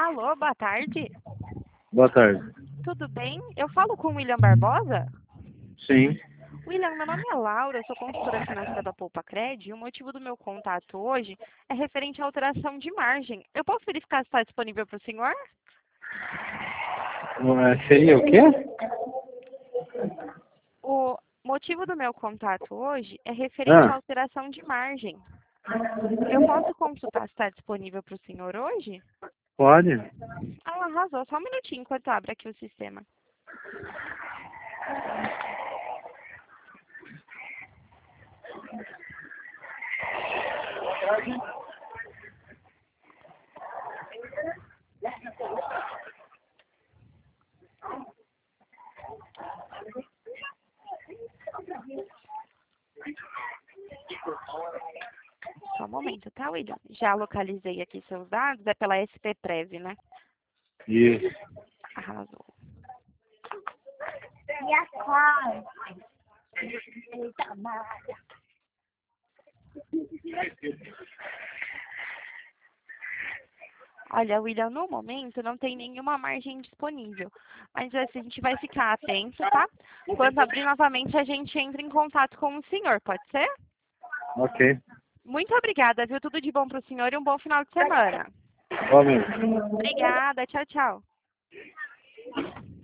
Alô, boa tarde. Boa tarde. Tudo bem? Eu falo com o William Barbosa? Sim. William, meu nome é Laura, eu sou consultora financeira da Poupa Cred e o motivo do meu contato hoje é referente à alteração de margem. Eu posso verificar se está disponível para o senhor? Seria o quê? O motivo do meu contato hoje é referente à Ah, alteração de margem. Eu posso consultar se está disponível para o senhor hoje? pode? Ah, arrasou. Só um minutinho enquanto abre aqui o sistema. Só um momento, tá, William? Já localizei aqui seus dados, é pela SP13, né? Isso. Arrasou. E a qual? Eita, Maria. Olha, William, no momento não tem nenhuma margem disponível. Mas assim, a gente vai ficar atento, tá? Quando abrir novamente, a gente entra em contato com o senhor, pode ser? Ok. Muito obrigada, viu? Tudo de bom para o senhor e um bom final de semana. Igualmente. Obrigada, tchau, tchau.